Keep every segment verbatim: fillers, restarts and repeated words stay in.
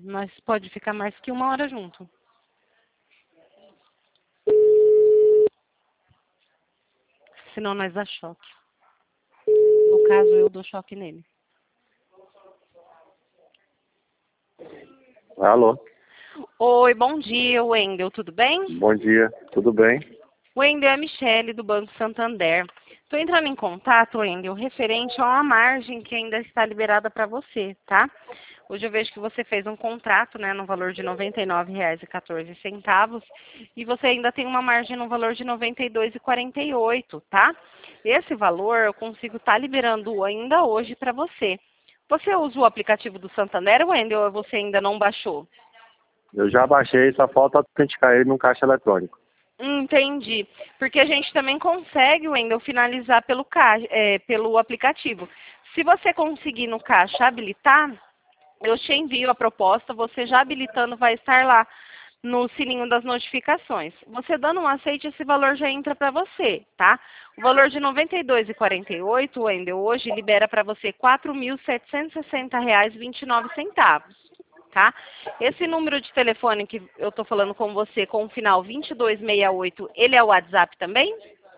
Nós pode ficar mais que uma hora junto. Senão nós dá choque. No caso, eu dou choque nele. Alô? Oi, bom dia, Wendel, tudo bem? Bom dia, tudo bem? Wendel, é a Michele, do Banco Santander. Estou entrando em contato, Wendel, referente a uma margem que ainda está liberada para você, tá? Hoje eu vejo que você fez um contrato, né, no valor de noventa e nove reais e quatorze centavos e você ainda tem uma margem no valor de noventa e dois reais e quarenta e oito centavos, tá? Esse valor eu consigo estar liberando ainda hoje para você. Você usa o aplicativo do Santander, Wendel, ou você ainda não baixou? Eu já baixei, só falta autenticar ele no caixa eletrônico. Entendi. Porque a gente também consegue, Wendel, finalizar pelo, caixa, é, pelo aplicativo. Se você conseguir no caixa habilitar, eu te envio a proposta, você já habilitando vai estar lá no sininho das notificações. Você dando um aceite, esse valor já entra para você, tá? O valor de noventa e dois reais e quarenta e oito centavos, Wendel, hoje libera para você quatro mil setecentos e sessenta reais e vinte e nove centavos. Tá? Esse número de telefone que eu estou falando com você, com o final vinte e dois sessenta e oito, ele é o WhatsApp também?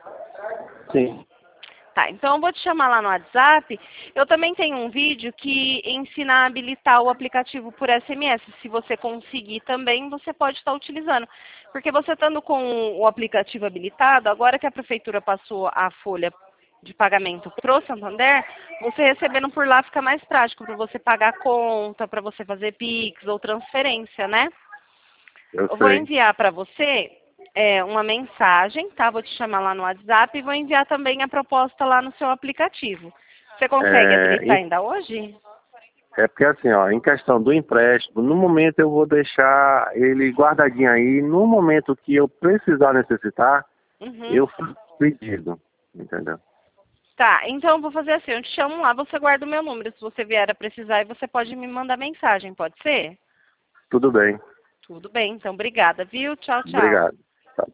Sim. Tá, então eu vou te chamar lá no WhatsApp. Eu também tenho um vídeo que ensina a habilitar o aplicativo por S M S. Se você conseguir também, você pode estar utilizando. Porque você estando com o aplicativo habilitado, agora que a prefeitura passou a folha de pagamento pro Santander, você recebendo por lá fica mais prático para você pagar a conta, para você fazer Pix ou transferência, né? Eu Eu vou sei. enviar para você é, uma mensagem, tá? Vou te chamar lá no WhatsApp e vou enviar também a proposta lá no seu aplicativo. Você consegue É, habilitar em- ainda hoje? é porque assim, ó, em questão do empréstimo, no momento eu vou deixar ele guardadinho aí, no momento que eu precisar necessitar, Uhum. eu faço pedido, entendeu? Tá, então eu vou fazer assim, eu te chamo lá, você guarda o meu número. Se você vier a precisar, e você pode me mandar mensagem, pode ser? Tudo bem. Tudo bem, então obrigada, viu? Tchau, tchau. Obrigado.